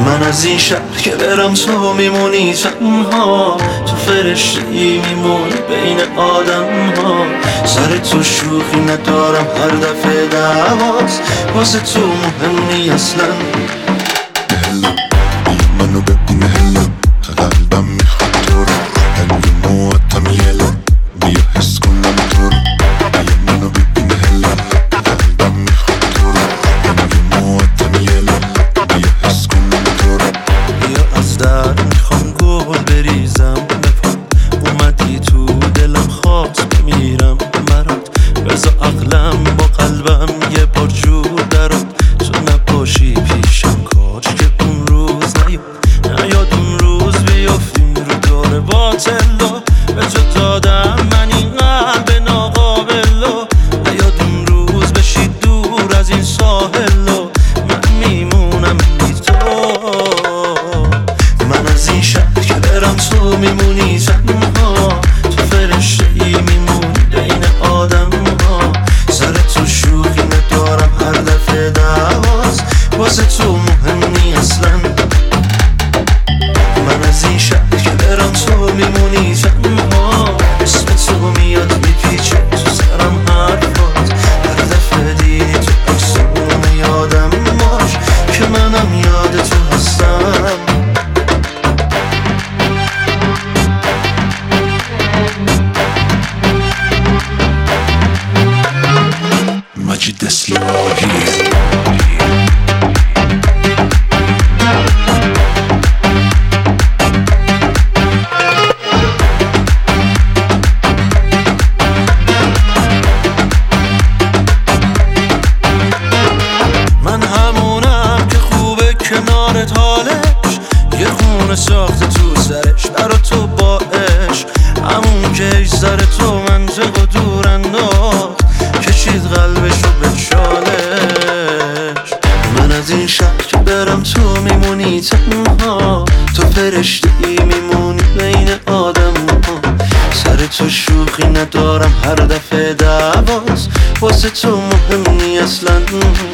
من از این شهر که برم تو میمونی تنها، تو فرشته‌ای میمونی بین آدم ها. سر تو شوخی ندارم هر دفعه دعواست، واسه تو مهمی اصلا. هلا منو ببین هلا، قلبم میخواد تو رو، هنگی مواتم یلا، بیا حس کنم تو رو. منو ببین هلا، قلبم میخواد تو رو، هنگی مواتم یلا، بیا حس کنم تو رو. بیا از در میخوام گل بریزم بپا، اومدی تو دلم خواست بمیرم برات. بزا عقلم با قلبم یه بار جور درات، تو نباشی پیشم کاش که اون روز نیاد اون روز بیافتیم رو دور باطلا. به تو دادم من این قلب ناقابلو، نیاد اون روز بشی دور از این ساحلو، من میمونم بی تو. من از این شهر که برم تو میمونی تنها، تو فرشته‌ای میمونی بین آدم ها. سر تو شوخی ندارم هر دفعه دعواست، واسه تو مهمی اصلا. من از این شهر که برم تو میمونی تنها، اسم تو میاد میپیچه تو سرم حرفات. هر دفعه دیدی تو عکسوم یادم باش که منم یاد تو هستم. مجید اسلامی. من همونم که خوبه کنارت حالش، یه خونه ساخته تو سرش برا تو با عشق. همون که ایش سر تو منطق و دور انداخت، کشید قلبشو به چالش. من از این شهر که برم تو میمونی تنها، تو فرشته‌ای میمونی بین آدم ها. سر تو شوخی ندارم هر دفعه دعواست، واسه تو مهمی اصلا.